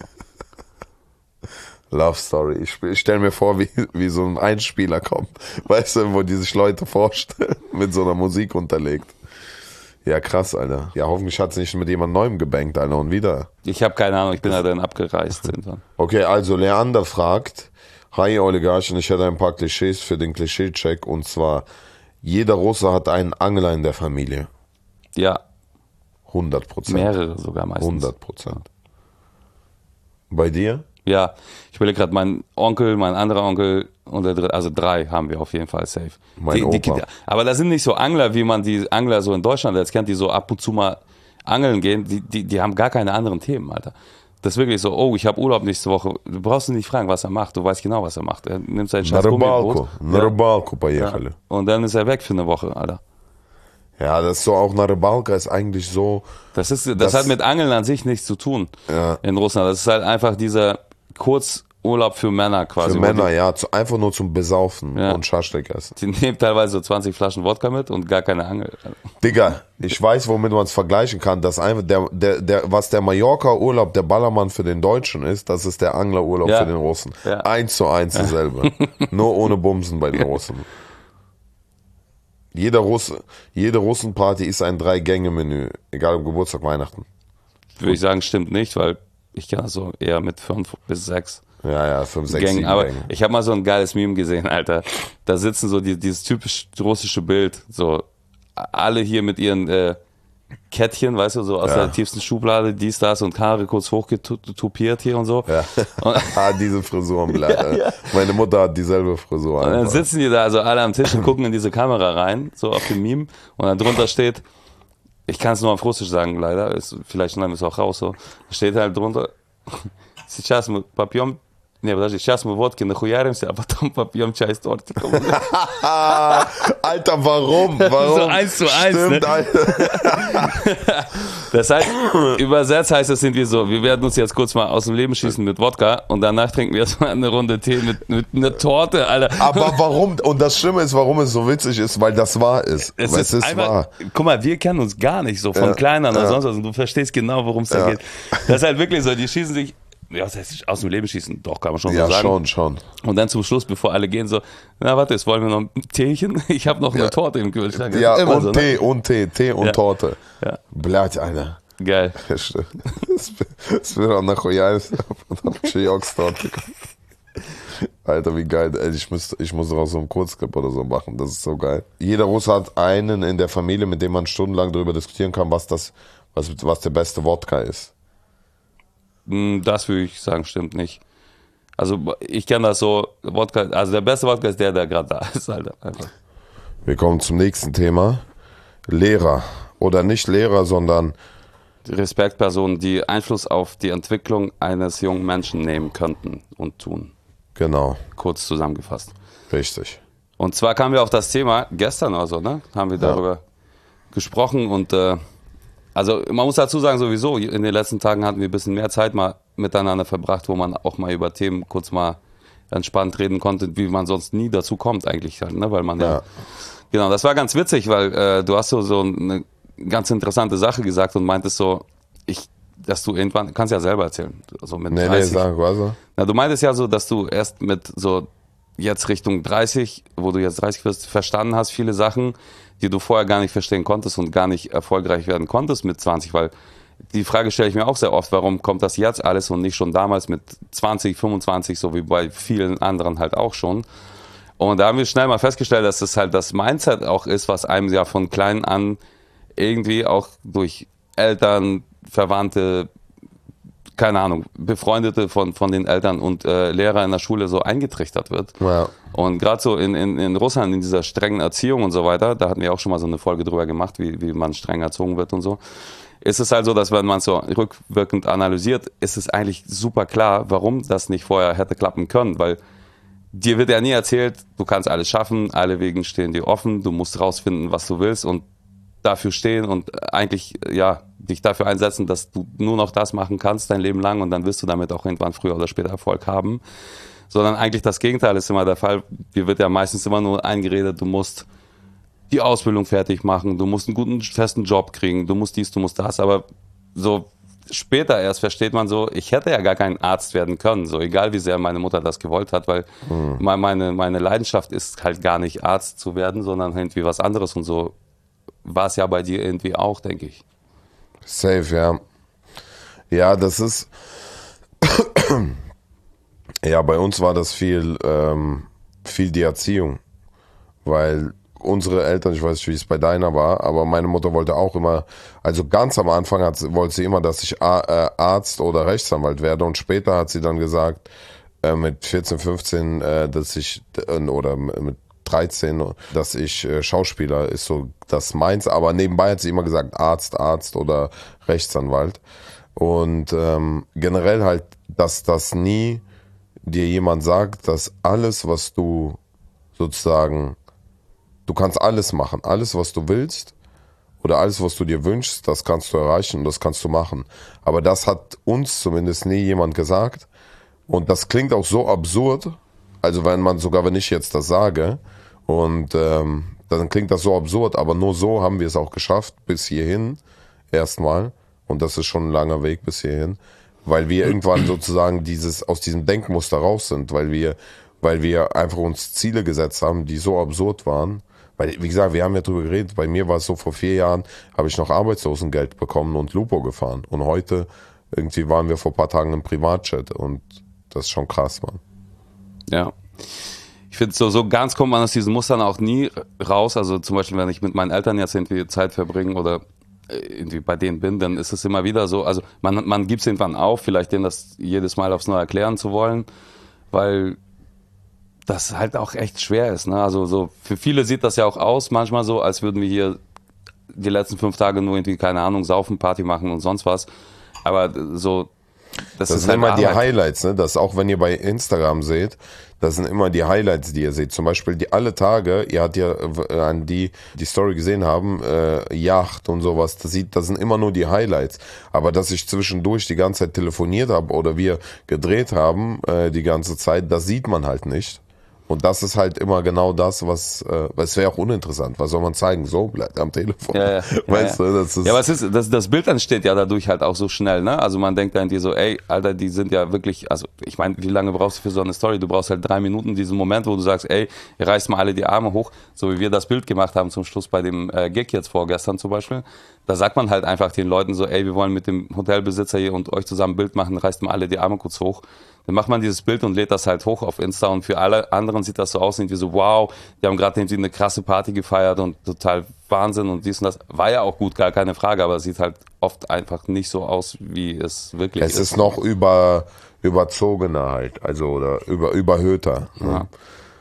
Love Story. Ich, ich stelle mir vor, wie, wie so ein Einspieler kommt. Weißt du, wo die sich Leute vorstellen, mit so einer Musik unterlegt. Ja, krass, Alter. Ja, hoffentlich hat sie nicht mit jemand Neuem gebankt, Alter, und wieder.
Ich habe keine Ahnung, ich bin da dann abgereist irgendwann.
Okay, also Leander fragt, hi Oligarchen, ich hätte ein paar Klischees für den Klischee-Check und zwar, jeder Russe hat einen Angler in der Familie.
Ja,
hundert Prozent.
mehrere sogar meistens.
hundert Prozent. Bei dir?
Ja, ich will gerade meinen Onkel, mein anderer Onkel und der dritte, also drei haben wir auf jeden Fall safe.
Mein
die, die,
Opa.
aber das sind nicht so Angler, wie man die Angler so in Deutschland jetzt kennt, die so ab und zu mal angeln gehen. Die, die, die haben gar keine anderen Themen, Alter. Das ist wirklich so, oh, ich habe Urlaub nächste Woche. Du brauchst ihn nicht fragen, was er macht. Du weißt genau, was er macht. Er nimmt sein
Na
scheiß
Рыбалку.
Gummiboot.
Na Рыбалку поехали.
Und dann ist er weg für eine Woche, Alter.
Ja, das ist so, auch na Рыбалка ist eigentlich so,
Das, ist, das,
Das-
hat mit Angeln an sich nichts zu tun
Ja.
in Russland. Das ist halt einfach dieser Kurzurlaub für Männer quasi.
für
wo
Männer, ja, zu, einfach nur zum Besaufen
Ja.
und Schaschlik essen.
Die, die nehmen teilweise so zwanzig Flaschen Wodka mit und gar keine Angel.
Digga, ich weiß, womit man es vergleichen kann. Das einfach der, der, der, was der Mallorca-Urlaub, der Ballermann für den Deutschen ist, das ist der Angler-Urlaub
Ja.
für den Russen.
Ja.
Eins zu eins dasselbe. Nur ohne Bumsen bei den Russen. Jeder Russe, jede Russenparty ist ein Drei-Gänge-Menü. Egal ob Geburtstag, Weihnachten.
Würde ich sagen, stimmt nicht, weil ich kann das so eher mit fünf bis sechs
Ja, ja, fünf, sechs,
Gängen.
sieben
Aber
Gänge.
ich habe mal so ein geiles Meme gesehen, Alter. Da sitzen so die, dieses typisch russische Bild, so alle hier mit ihren äh, Kettchen, weißt du, so aus
Ja.
der tiefsten Schublade, dies, das und Haare kurz hochgetupiert hier und so.
Ja.
Und,
Ah, diese Frisurenblätter.
Ja, ja.
Meine Mutter hat dieselbe Frisur.
Und dann
einfach.
sitzen die da also alle am Tisch und gucken in diese Kamera rein, so auf dem Meme. Und dann drunter steht, ich kann es nur auf Russisch sagen, leider, ist, vielleicht schneiden wir es auch raus, so. Da steht halt drunter, сейчас мы попьем, не, подожди, сейчас мы водки нахуяримся, а потом попьем чай с тортиком.
Ah, Alter, warum? Warum?
So eins zu eins,
Stimmt,
ne?
Alter.
Das heißt, übersetzt heißt das sind wir so, wir werden uns jetzt kurz mal aus dem Leben schießen mit Wodka und danach trinken wir erstmal eine Runde Tee mit, mit einer Torte, Alter.
Aber warum? Und das Schlimme ist, warum es so witzig ist, weil das wahr ist.
Es
Weil
ist einfach,
wahr.
guck mal, wir kennen uns gar nicht so von
Ja,
klein an oder
ja.
sonst was und du verstehst genau, worum es da
Ja.
geht. Das ist halt wirklich so, die schießen sich, ja, das heißt aus dem Leben schießen, doch, kann man schon
Ja,
so sagen.
schon, schon.
Und dann zum Schluss, bevor alle gehen, so, na warte, jetzt wollen wir noch ein Teechen? Ich habe noch eine Torte im Kühlschrank. Das
Ja,
ist immer
und
so, ne?
Tee, und Tee, Tee und
Ja.
Torte.
Ja,
Блядь, Alter.
geil.
Ja, stimmt. Es wird auch nachher Torte. Alter, wie geil. Ey, ich, müsste, ich muss daraus so einen Kurzclip oder so machen. Das ist so geil. Jeder Russe hat einen in der Familie, mit dem man stundenlang darüber diskutieren kann, was, das, was, was der beste Wodka ist.
Hm, Das würde ich sagen, stimmt nicht. Also ich kenne das so, Wodka, also der beste Wodka ist der, der gerade da ist, Alter. Einfach.
Wir kommen zum nächsten Thema. Lehrer. Oder nicht Lehrer, sondern
Respektpersonen, die Einfluss auf die Entwicklung eines jungen Menschen nehmen könnten und tun.
Genau.
Kurz zusammengefasst.
Richtig.
Und zwar kamen wir auf das Thema, gestern oder so, ne? Haben wir darüber ja. gesprochen und äh, also man muss dazu sagen, sowieso, in den letzten Tagen hatten wir ein bisschen mehr Zeit mal miteinander verbracht, wo man auch mal über Themen kurz mal entspannt reden konnte, wie man sonst nie dazu kommt eigentlich halt, ne? Weil man ja, ja genau, das war ganz witzig, weil äh, du hast so, so eine ganz interessante Sache gesagt und meintest so, ich, dass du irgendwann, kannst ja selber erzählen, so mit
nee, dreißig. Nee, sag, was?
Na, du meintest ja so, dass du erst mit so jetzt Richtung dreißig, wo du jetzt dreißig wirst, verstanden hast, viele Sachen, die du vorher gar nicht verstehen konntest und gar nicht erfolgreich werden konntest mit zwanzig, weil die Frage stelle ich mir auch sehr oft, warum kommt das jetzt alles und nicht schon damals mit zwanzig, fünfundzwanzig, so wie bei vielen anderen halt auch schon. Und da haben wir schnell mal festgestellt, dass es halt das Mindset auch ist, was einem ja von klein an irgendwie auch durch Eltern, Verwandte, keine Ahnung, Befreundete von, von den Eltern und äh, Lehrer in der Schule so eingetrichtert wird.
Ja.
Und gerade so in, in, in Russland, in dieser strengen Erziehung und so weiter, da hatten wir auch schon mal so eine Folge drüber gemacht, wie, wie man streng erzogen wird und so, ist es halt so, dass wenn man so rückwirkend analysiert, ist es eigentlich super klar, warum das nicht vorher hätte klappen können, weil dir wird ja nie erzählt, du kannst alles schaffen, alle Wege stehen dir offen, du musst rausfinden, was du willst und dafür stehen und eigentlich ja dich dafür einsetzen, dass du nur noch das machen kannst dein Leben lang und dann wirst du damit auch irgendwann früher oder später Erfolg haben. Sondern eigentlich das Gegenteil ist immer der Fall. Dir wird ja meistens immer nur eingeredet, du musst die Ausbildung fertig machen, du musst einen guten, festen Job kriegen, du musst dies, du musst das, aber so später erst versteht man so, ich hätte ja gar kein Arzt werden können, so egal wie sehr meine Mutter das gewollt hat, weil mhm. meine, meine Leidenschaft ist halt gar nicht Arzt zu werden, sondern irgendwie was anderes und so war es ja bei dir irgendwie auch, denke ich.
Safe, ja. Ja, das ist ja, bei uns war das viel, ähm, viel die Erziehung, weil unsere Eltern, ich weiß nicht, wie es bei deiner war, aber meine Mutter wollte auch immer, also ganz am Anfang hat, wollte sie immer, dass ich Arzt oder Rechtsanwalt werde und später hat sie dann gesagt, äh, mit vierzehn, fünfzehn, äh, dass ich, äh, oder mit dreizehn, dass ich äh, Schauspieler ist so das meins, aber nebenbei hat sie immer gesagt Arzt, Arzt oder Rechtsanwalt und ähm, generell halt, dass das nie dir jemand sagt, dass alles, was du sozusagen, du kannst alles machen, alles, was du willst oder alles, was du dir wünschst, das kannst du erreichen und das kannst du machen, aber das hat uns zumindest nie jemand gesagt und das klingt auch so absurd, also wenn man, sogar wenn ich jetzt das sage und ähm, dann klingt das so absurd, aber nur so haben wir es auch geschafft bis hierhin erstmal und das ist schon ein langer Weg bis hierhin, weil wir irgendwann sozusagen dieses aus diesem Denkmuster raus sind, weil wir weil wir einfach uns Ziele gesetzt haben, die so absurd waren. Weil, wie gesagt, wir haben ja drüber geredet, bei mir war es so, vor vier Jahren habe ich noch Arbeitslosengeld bekommen und Lupo gefahren und heute irgendwie waren wir vor ein paar Tagen im Privatjet und das ist schon krass, Mann.
Ja. Ich finde, so, so ganz kommt man aus diesen Mustern auch nie raus. Also zum Beispiel, wenn ich mit meinen Eltern jetzt irgendwie Zeit verbringe oder irgendwie bei denen bin, dann ist es immer wieder so, also man, man gibt es irgendwann auf, vielleicht denen das jedes Mal aufs Neue erklären zu wollen, weil das halt auch echt schwer ist. Ne? Also so für viele sieht das ja auch aus, manchmal so, als würden wir hier die letzten fünf Tage nur irgendwie, keine Ahnung, saufen, Party machen und sonst was. Aber so, das,
das
ist
sind
halt
immer
Arbeit.
Die Highlights, ne? Das auch wenn ihr bei Instagram seht, das sind immer die Highlights, die ihr seht. Zum Beispiel die alle Tage, ihr habt ja äh, an die die Story gesehen haben, äh, Yacht und sowas, das sieht, das sind immer nur die Highlights. Aber dass ich zwischendurch die ganze Zeit telefoniert habe oder wir gedreht haben äh, die ganze Zeit, das sieht man halt nicht. Und das ist halt immer genau das, was, äh, es wäre auch uninteressant. Was soll man zeigen? So, bleibt am Telefon.
Ja, ja,
weißt
ja, ja.
du, das ist.
Ja, aber es ist, das, das Bild entsteht ja dadurch halt auch so schnell, ne? Also man denkt dann dir so, ey, Alter, die sind ja wirklich, also ich meine, wie lange brauchst du für so eine Story? Du brauchst halt drei Minuten, diesen Moment, wo du sagst, ey, ihr reißt mal alle die Arme hoch, so wie wir das Bild gemacht haben zum Schluss bei dem äh, Gig jetzt vorgestern zum Beispiel. Da sagt man halt einfach den Leuten so, ey, wir wollen mit dem Hotelbesitzer hier und euch zusammen ein Bild machen, reißt mal alle die Arme kurz hoch. Dann macht man dieses Bild und lädt das halt hoch auf Insta und für alle anderen sieht das so aus, irgendwie so, wow, die haben gerade irgendwie eine krasse Party gefeiert und total Wahnsinn und dies und das. War ja auch gut, gar keine Frage, aber es sieht halt oft einfach nicht so aus, wie es wirklich ist.
Es ist noch über, überzogener halt, also oder über, überhöhter. Ne?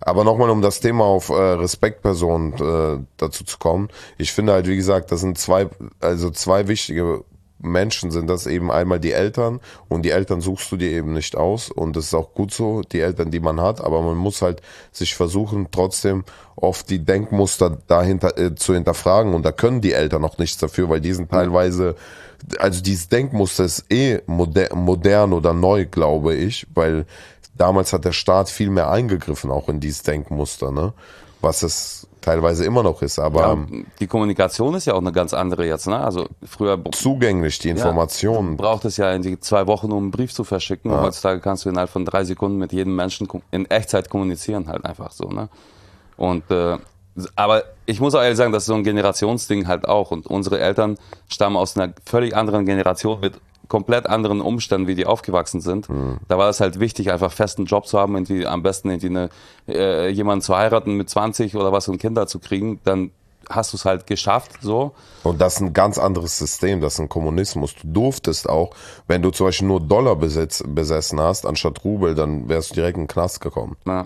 Aber nochmal, um das Thema auf äh, Respektpersonen äh, dazu zu kommen. Ich finde halt, wie gesagt, das sind zwei, also zwei wichtige Menschen sind das eben einmal die Eltern und die Eltern suchst du dir eben nicht aus und das ist auch gut so, die Eltern, die man hat, aber man muss halt sich versuchen, trotzdem oft die Denkmuster dahinter äh, zu hinterfragen und da können die Eltern auch nichts dafür, weil die sind teilweise, also dieses Denkmuster ist eh moder modern oder neu, glaube ich, weil damals hat der Staat viel mehr eingegriffen, auch in dieses Denkmuster, ne? Was es teilweise immer noch ist, aber
Ja, die Kommunikation ist ja auch eine ganz andere jetzt, ne? Also früher
zugänglich, die Informationen.
Ja, du brauchtest ja in die zwei Wochen, um einen Brief zu verschicken. Ja. Und heutzutage kannst du innerhalb von drei Sekunden mit jedem Menschen in Echtzeit kommunizieren, halt einfach so, ne? Und äh, aber ich muss auch ehrlich sagen, das ist so ein Generationsding halt auch. Und unsere Eltern stammen aus einer völlig anderen Generation mit komplett anderen Umständen, wie die aufgewachsen sind. Mhm. Da war es halt wichtig, einfach festen Job zu haben, irgendwie am besten irgendwie eine, äh, jemanden zu heiraten mit zwanzig oder was und Kinder zu kriegen, dann hast du es halt geschafft, so.
Und das ist ein ganz anderes System, das ist ein Kommunismus. Du durftest auch, wenn du zum Beispiel nur Dollar besitz, besessen hast, anstatt Rubel, dann wärst du direkt in den Knast gekommen.
Ja.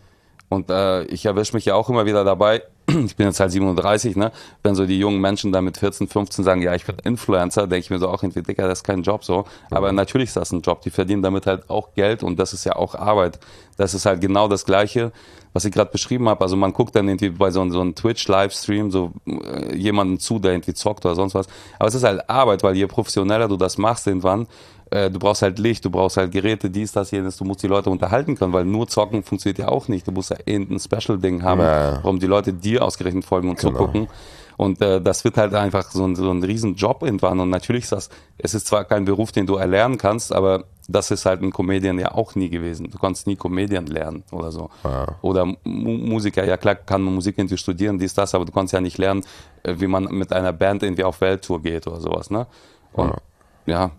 Und äh, ich erwische mich ja auch immer wieder dabei, ich bin jetzt halt siebenunddreißig, ne? Wenn so die jungen Menschen da mit vierzehn, fünfzehn sagen, ja, ich bin Influencer, denke ich mir so auch irgendwie, Dicker, das ist kein Job so. Aber mhm. natürlich ist das ein Job, die verdienen damit halt auch Geld und das ist ja auch Arbeit. Das ist halt genau das Gleiche, was ich gerade beschrieben habe. Also man guckt dann irgendwie bei so, so einem Twitch-Livestream so äh, jemanden zu, der irgendwie zockt oder sonst was. Aber es ist halt Arbeit, weil je professioneller du das machst irgendwann, du brauchst halt Licht, du brauchst halt Geräte, dies, das, jenes, du musst die Leute unterhalten können, weil nur zocken funktioniert ja auch nicht. Du musst ja irgendein Special-Ding haben, naja. warum die Leute dir ausgerechnet folgen und genau. zugucken. Und äh, das wird halt einfach so ein, so ein riesen Job irgendwann. Und natürlich ist das, es ist zwar kein Beruf, den du erlernen kannst, aber das ist halt ein Comedian ja auch nie gewesen. Du kannst nie Comedian lernen oder so. Ja. Oder M Musiker, ja klar kann man Musik irgendwie studieren, dies, das, aber du kannst ja nicht lernen, wie man mit einer Band irgendwie auf Welttour geht oder sowas, ne? Und ja, ja.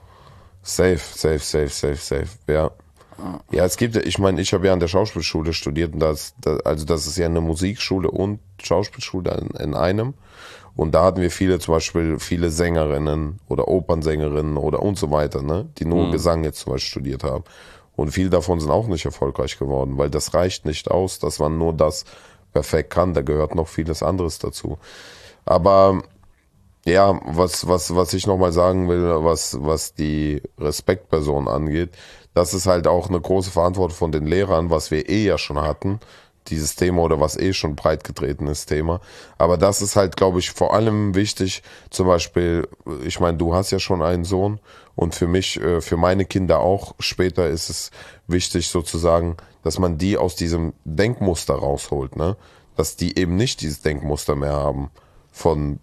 Safe, safe, safe, safe, safe, ja. Ja, es gibt, ich meine, ich habe ja an der Schauspielschule studiert und das, das, also das ist ja eine Musikschule und Schauspielschule in, in einem. Und da hatten wir viele, zum Beispiel viele Sängerinnen oder Opernsängerinnen oder und so weiter, ne, die nur mhm. Gesang jetzt zum Beispiel studiert haben. Und viele davon sind auch nicht erfolgreich geworden, weil das reicht nicht aus, dass man nur das perfekt kann. Da gehört noch vieles anderes dazu. Aber ja, was, was, was ich nochmal sagen will, was, was die Respektperson angeht, das ist halt auch eine große Verantwortung von den Lehrern, was wir eh ja schon hatten, dieses Thema oder was eh schon breit getreten ist Thema. Aber das ist halt, glaube ich, vor allem wichtig, zum Beispiel, ich meine, du hast ja schon einen Sohn und für mich, für meine Kinder auch später ist es wichtig sozusagen, dass man die aus diesem Denkmuster rausholt, ne? Dass die eben nicht dieses Denkmuster mehr haben von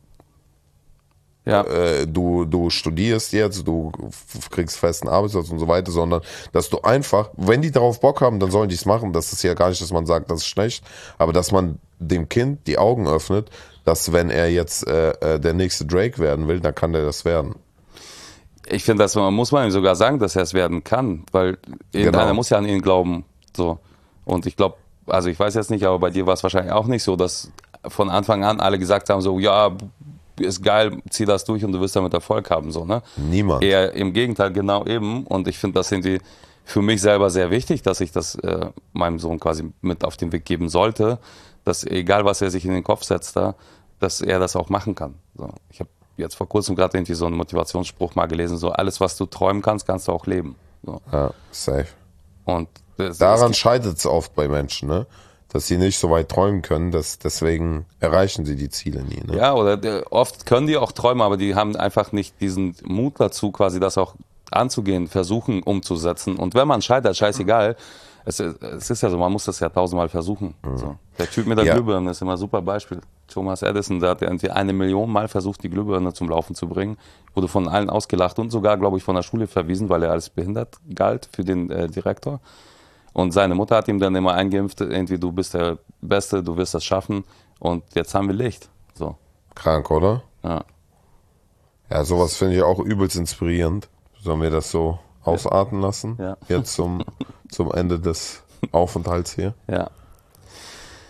Ja. Äh, du, du studierst jetzt, du kriegst festen Arbeitsplatz und so weiter, sondern dass du einfach, wenn die darauf Bock haben, dann sollen die es machen. Das ist ja gar nicht, dass man sagt, das ist schlecht, aber dass man dem Kind die Augen öffnet, dass wenn er jetzt äh, der nächste Drake werden will, dann kann der das werden.
Ich finde, das muss man ihm sogar sagen, dass er es werden kann, weil irgendeiner genau. muss ja an ihn glauben. So. Und ich glaube, also ich weiß jetzt nicht, aber bei dir war es wahrscheinlich auch nicht so, dass von Anfang an alle gesagt haben, so, ja, ist geil, zieh das durch und du wirst damit Erfolg haben, so, ne?
Niemand.
Eher im Gegenteil, genau eben. Und ich finde das irgendwie für mich selber sehr wichtig, dass ich das äh, meinem Sohn quasi mit auf den Weg geben sollte, dass egal, was er sich in den Kopf setzt da, dass er das auch machen kann. So. Ich habe jetzt vor kurzem gerade irgendwie so einen Motivationsspruch mal gelesen, so, alles, was du träumen kannst, kannst du auch leben. So.
Ja, safe.
Und das,
daran scheitert es oft bei Menschen, ne? Dass sie nicht so weit träumen können, dass deswegen erreichen sie die Ziele nie. Ne?
Ja, oder äh, oft können die auch träumen, aber die haben einfach nicht diesen Mut dazu, quasi das auch anzugehen, versuchen umzusetzen. Und wenn man scheitert, scheißegal. Es, es ist ja so, man muss das ja tausendmal versuchen. Mhm. So. Der Typ mit der ja. Glühbirne ist immer ein super Beispiel. Thomas Edison, der hat irgendwie eine Million Mal versucht, die Glühbirne zum Laufen zu bringen, wurde von allen ausgelacht und sogar, glaube ich, von der Schule verwiesen, weil er als behindert galt für den äh, Direktor. Und seine Mutter hat ihm dann immer eingeimpft, irgendwie du bist der Beste, du wirst das schaffen und jetzt haben wir Licht. So.
Krank, oder?
Ja.
Ja, sowas finde ich auch übelst inspirierend. Sollen wir das so ausarten lassen?
Ja.
Jetzt zum, zum Ende des Aufenthalts hier.
Ja.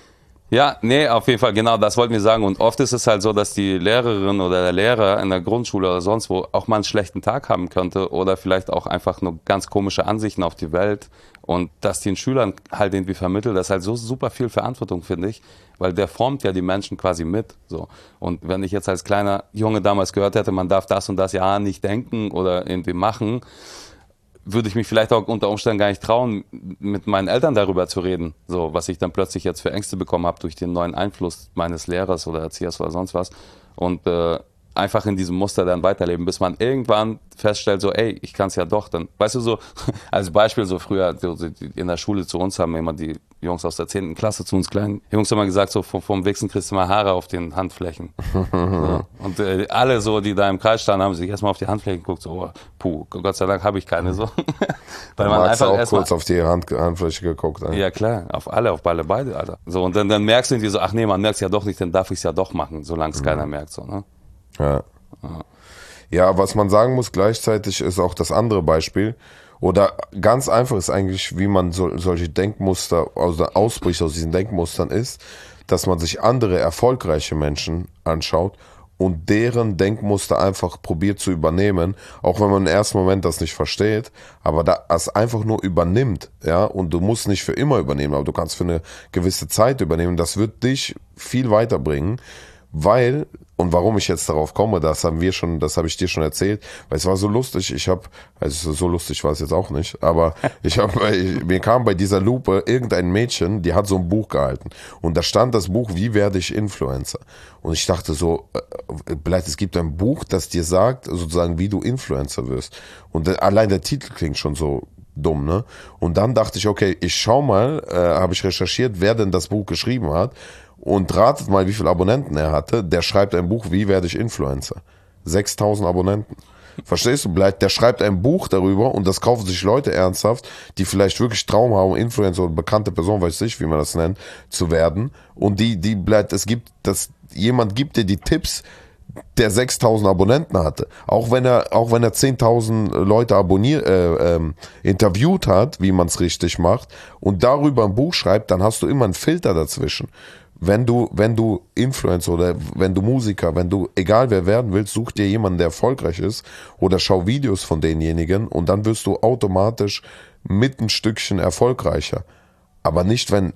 Ja, nee, auf jeden Fall, genau, das wollten wir sagen. Und oft ist es halt so, dass die Lehrerin oder der Lehrer in der Grundschule oder sonst wo auch mal einen schlechten Tag haben könnte oder vielleicht auch einfach nur ganz komische Ansichten auf die Welt. Und dass den Schülern halt irgendwie vermittelt, das ist halt so super viel Verantwortung, finde ich, weil der formt ja die Menschen quasi mit. So. Und wenn ich jetzt als kleiner Junge damals gehört hätte, man darf das und das ja nicht denken oder irgendwie machen, würde ich mich vielleicht auch unter Umständen gar nicht trauen, mit meinen Eltern darüber zu reden. So, was ich dann plötzlich jetzt für Ängste bekommen habe durch den neuen Einfluss meines Lehrers oder Erziehers oder sonst was. Und äh, einfach in diesem Muster dann weiterleben, bis man irgendwann feststellt, so, ey, ich kann es ja doch. Dann, weißt du, so, als Beispiel, so früher so, in der Schule zu uns haben immer die Jungs aus der zehnten Klasse zu uns kleinen Jungs immer gesagt, so vom, vom Wichsen kriegst du mal Haare auf den Handflächen. So. Und äh, alle so, die da im Kreis standen, haben sich erstmal auf die Handflächen geguckt, so, oh, puh, Gott sei Dank habe ich keine so. Weil man einfach
auch
erstmal
kurz auf die Hand, Handfläche geguckt. Eigentlich.
Ja klar, auf alle, auf alle beide, Alter. So, und dann, dann merkst du irgendwie so, ach nee, man merkt es ja doch nicht, dann darf ich es ja doch machen, solange es mhm. keiner merkt. So, ne?
Ja. ja. Ja, was man sagen muss gleichzeitig ist auch das andere Beispiel. Oder ganz einfach ist eigentlich, wie man so, solche Denkmuster, also ausbricht aus diesen Denkmustern ist, dass man sich andere erfolgreiche Menschen anschaut und deren Denkmuster einfach probiert zu übernehmen, auch wenn man im ersten Moment das nicht versteht, aber das einfach nur übernimmt, ja, und du musst nicht für immer übernehmen, aber du kannst für eine gewisse Zeit übernehmen, das wird dich viel weiterbringen, weil, und warum ich jetzt darauf komme, das haben wir schon, das habe ich dir schon erzählt, weil es war so lustig, ich habe, also so lustig war es jetzt auch nicht, aber ich habe, mir kam bei dieser Lupe irgendein Mädchen, die hat so ein Buch gehalten und da stand das Buch, wie werde ich Influencer? Und ich dachte so, vielleicht es gibt ein Buch, das dir sagt, sozusagen, wie du Influencer wirst. Und allein der Titel klingt schon so dumm, ne? Und dann dachte ich, okay, ich schau mal, äh, habe ich recherchiert, wer denn das Buch geschrieben hat. Und ratet mal, wie viele Abonnenten er hatte. Der schreibt ein Buch, wie werde ich Influencer? sechstausend Abonnenten. Verstehst du? Der schreibt ein Buch darüber und das kaufen sich Leute ernsthaft, die vielleicht wirklich Traum haben, Influencer oder bekannte Person, weiß ich, wie man das nennt, zu werden. Und die, die bleibt, es gibt, das, jemand gibt dir die Tipps, der sechstausend Abonnenten hatte. Auch wenn er, auch wenn er zehntausend Leute abonniert, äh, ähm, interviewt hat, wie man es richtig macht, und darüber ein Buch schreibt, dann hast du immer einen Filter dazwischen. Wenn du, wenn du Influencer oder wenn du Musiker, wenn du, egal wer werden willst, such dir jemanden, der erfolgreich ist oder schau Videos von denjenigen und dann wirst du automatisch mit ein Stückchen erfolgreicher. Aber nicht, wenn,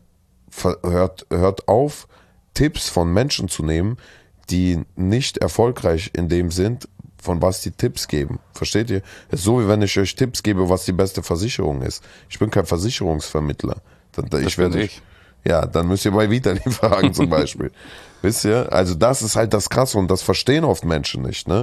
hört, hört auf, Tipps von Menschen zu nehmen, die nicht erfolgreich in dem sind, von was die Tipps geben. Versteht ihr? Es ist so, wie wenn ich euch Tipps gebe, was die beste Versicherung ist. Ich bin kein Versicherungsvermittler. Ich werde nicht. Ja, dann müsst ihr bei Vitali fragen zum Beispiel. Wisst ihr? Also das ist halt das Krasse und das verstehen oft Menschen nicht, ne?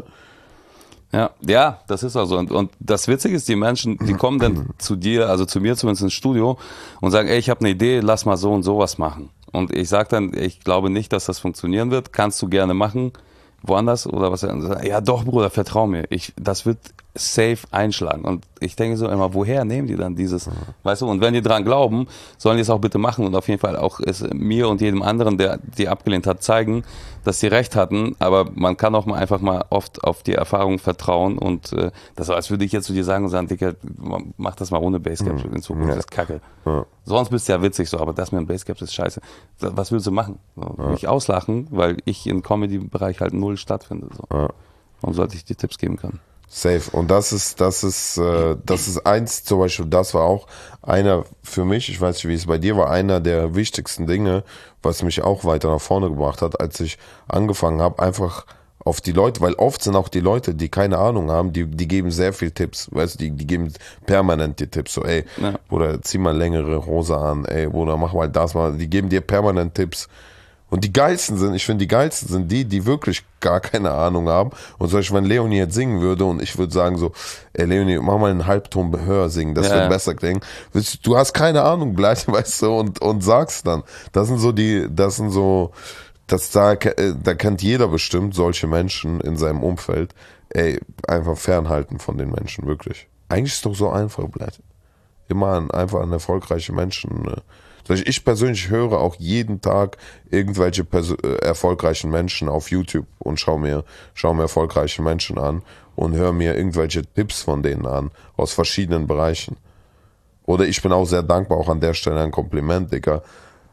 Ja, ja, das ist auch so. Und, und das Witzige ist, die Menschen, die kommen dann zu dir, also zu mir zumindest ins Studio und sagen, ey, ich habe eine Idee, lass mal so und sowas machen. Und ich sage dann, ich glaube nicht, dass das funktionieren wird. Kannst du gerne machen, woanders oder was? Ja, doch, Bruder, vertrau mir. Ich, das wird safe einschlagen. Und ich denke so immer, woher nehmen die dann dieses, mhm. weißt du? Und wenn die dran glauben, sollen die es auch bitte machen und auf jeden Fall auch es mir und jedem anderen, der die abgelehnt hat, zeigen, dass die recht hatten. Aber man kann auch mal einfach mal oft auf die Erfahrung vertrauen und äh, das, als würde ich jetzt zu dir sagen und sagen, Digga, mach das mal ohne Basecap mhm. in Zukunft, ja. Das ist kacke. Ja. Sonst bist du ja witzig so, aber das mit dem Basecap ist scheiße. Was willst du machen? So, ja. Mich auslachen, weil ich im Comedy-Bereich halt null stattfinde. So. Ja. Warum sollte ich dir Tipps geben können?
Safe. Und das ist, das ist, äh, das ist eins, zum Beispiel, das war auch einer für mich, ich weiß nicht, wie es bei dir war, einer der wichtigsten Dinge, was mich auch weiter nach vorne gebracht hat, als ich angefangen habe, einfach auf die Leute, weil oft sind auch die Leute, die keine Ahnung haben, die, die geben sehr viel Tipps, weißt du, die, die geben permanent die Tipps, so, ey, ja. Bruder, zieh mal längere Hose an, ey, Bruder, mach mal das mal, die geben dir permanent Tipps. Und die geilsten sind, ich finde, die geilsten sind die, die wirklich gar keine Ahnung haben. Und zum Beispiel, wenn Leonie jetzt singen würde und ich würde sagen so, ey Leonie, mach mal einen Halbton höher singen, das ja. wird besser klingen. Du hast keine Ahnung, gleich, weißt du, und, und sagst dann. Das sind so die, das sind so, das da, da kennt jeder bestimmt solche Menschen in seinem Umfeld. Ey, einfach fernhalten von den Menschen, wirklich. Eigentlich ist es doch so einfach, bleibt. Immer an, einfach an erfolgreiche Menschen, ne? Ich persönlich höre auch jeden Tag irgendwelche Perso- äh, erfolgreichen Menschen auf YouTube und schaue mir, schau mir erfolgreiche Menschen an und höre mir irgendwelche Tipps von denen an, aus verschiedenen Bereichen. Oder ich bin auch sehr dankbar, auch an der Stelle ein Kompliment, Digga.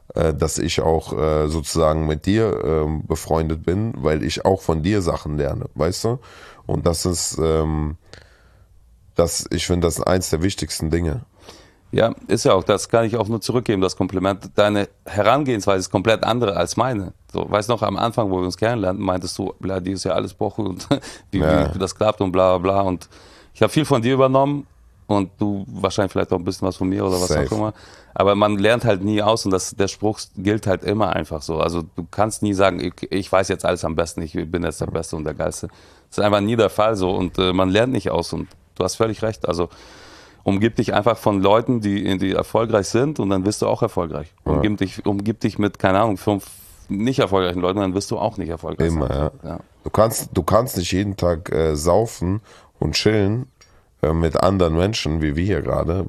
äh, dass ich auch äh, sozusagen mit dir äh, befreundet bin, weil ich auch von dir Sachen lerne, weißt du? Und das ist, ähm, das, ich finde, das ist eins der wichtigsten Dinge.
Ja, ist ja auch, das kann ich auch nur zurückgeben, das Kompliment. Deine Herangehensweise ist komplett andere als meine. So, weißt du noch, am Anfang, wo wir uns kennenlernten, meintest du, bla, die ist ja alles Boche und wie,
Ja.
wie das klappt und bla bla bla. Und ich habe viel von dir übernommen und du wahrscheinlich vielleicht auch ein bisschen was von mir oder was
Safe.
auch immer. Aber man lernt halt nie aus und das, der Spruch gilt halt immer einfach so. Also du kannst nie sagen, ich, ich weiß jetzt alles am besten, ich bin jetzt der Beste und der Geilste. Das ist einfach nie der Fall so und äh, man lernt nicht aus und du hast völlig recht. Also umgib dich einfach von Leuten, die, die erfolgreich sind und dann wirst du auch erfolgreich.
Ja.
Umgib dich, umgib dich mit, keine Ahnung, fünf nicht erfolgreichen Leuten, dann wirst du auch nicht erfolgreich
Immer,
sein.
ja.
Ja.
Du kannst, du kannst nicht jeden Tag äh, saufen und chillen äh, mit anderen Menschen, wie wir hier gerade.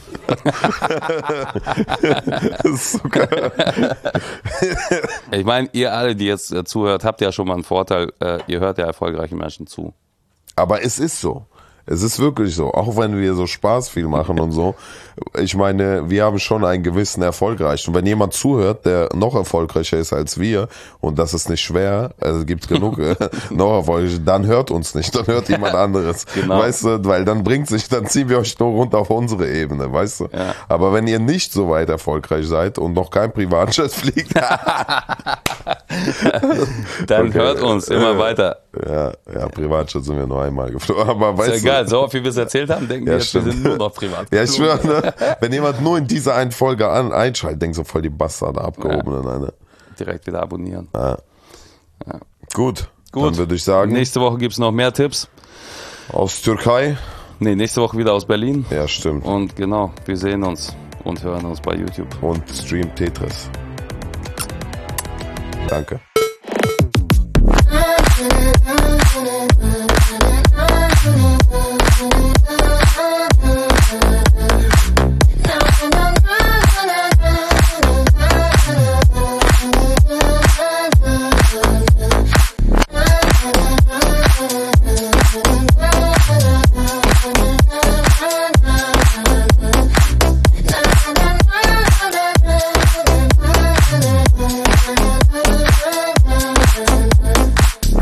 Das ist so geil.
Ich meine, ihr alle, die jetzt äh, zuhört, habt ja schon mal einen Vorteil, äh, ihr hört ja erfolgreichen Menschen zu.
Aber es ist so. Es ist wirklich so. Auch wenn wir so Spaß viel machen und so. Ich meine, wir haben schon einen gewissen Erfolg erreicht. Und wenn jemand zuhört, der noch erfolgreicher ist als wir, und das ist nicht schwer, also gibt genug äh, noch erfolgreicher, dann hört uns nicht, dann hört jemand anderes.
Genau.
Weißt du, weil dann bringt sich, dann ziehen wir euch nur runter auf unsere Ebene, weißt du.
Ja.
Aber wenn ihr nicht so weit erfolgreich seid und noch kein Privatjet fliegt,
Dann
Okay.
hört uns immer weiter.
ja, ja, Privatjet sind wir nur einmal geflogen. Aber weißt
Ist
du,
ja geil, so oft wie wir es erzählt haben, denken
Ja,
wir jetzt, wir
stimmt.
sind nur noch privat.
ja, ich schwöre, ne? Wenn jemand nur in diese einen Folge an, einschaltet, denkt so voll die Bastarde abgehobenen. Ja. Ne?
Direkt wieder abonnieren.
Ja. Ja. Gut,
Gut.
dann würde ich sagen,
Nächste Woche gibt es noch mehr Tipps.
aus Türkei.
Nee, nächste Woche wieder aus Berlin.
Ja, stimmt.
Und genau, wir sehen uns und hören uns bei YouTube.
Und Stream Tetris. Danke.